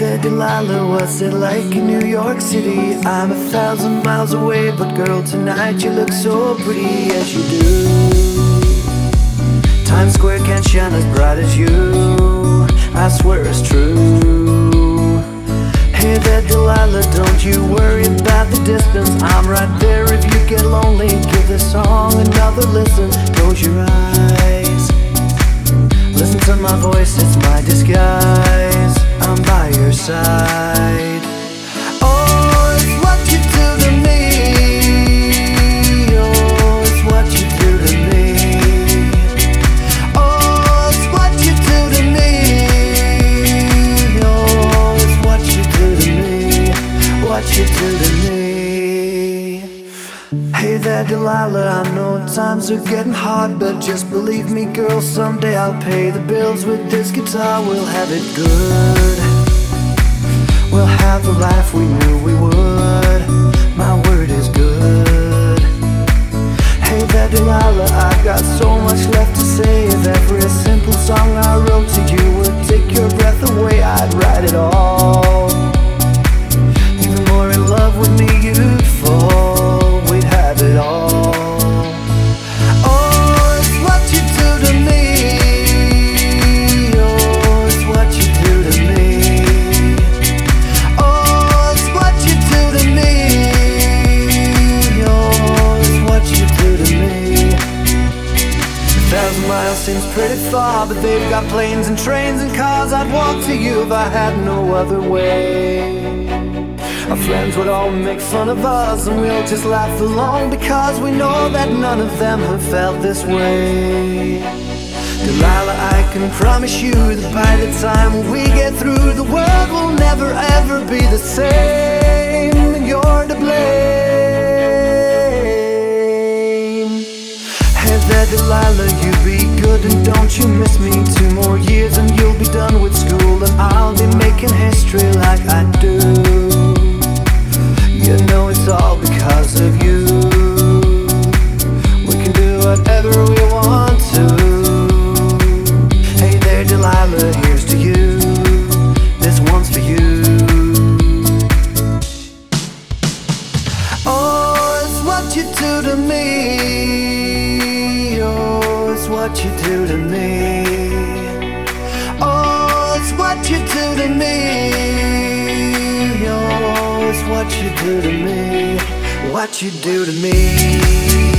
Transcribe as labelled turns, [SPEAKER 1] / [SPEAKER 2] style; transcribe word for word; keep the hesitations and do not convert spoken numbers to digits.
[SPEAKER 1] there, Delilah, what's it like in New York City? I'm a thousand miles away, but girl, tonight you look so pretty as you do. Times Square can't shine as bright as you, I swear it's true. Hey there, Delilah, don't you worry about the distance. I'm right there if you get lonely. Give this song another listen. Close your eyes, listen to my voice, it's my disguise. I'm by your side. Oh, it's what you do to me. Oh, it's what you do to me. Oh, it's what you do to me. Oh, it's what you do to me. What you do to me. Hey there, Delilah, I know times are getting hard, but just believe me, girl, someday I'll pay the bills with this guitar. We'll have it good, we'll have the life we knew we would. My word is good. Hey there, Delilah, I've got so much left to say. If every simple song I wrote to you would take your breath away, I'd write it all. Even more in love with me you'd fall, we'd have it all. Oh, it's what you do to me. Oh, it's what you do to me. Oh, it's what you do to me. Oh, it's what you do to me. A thousand miles seems pretty far, but they've got planes and trains and cars. I'd walk to you if I had no other way. Our friends would all make fun of us, and we'll just laugh along, because we know that none of them have felt this way. Delilah, I can promise you that by the time we get through, the world will never ever be the same, and you're to blame. Hey there, Delilah, you be good and don't you miss me. Two more years and you'll be done with school, and I'll be making history like I do. You know it's all because of you. We can do whatever we want to. Hey there, Delilah, here's to you. This one's for you. Oh, it's what you do to me. Oh, it's what you do to me. Oh, it's what you do to me. Oh, it's what you do to me. What you do to me.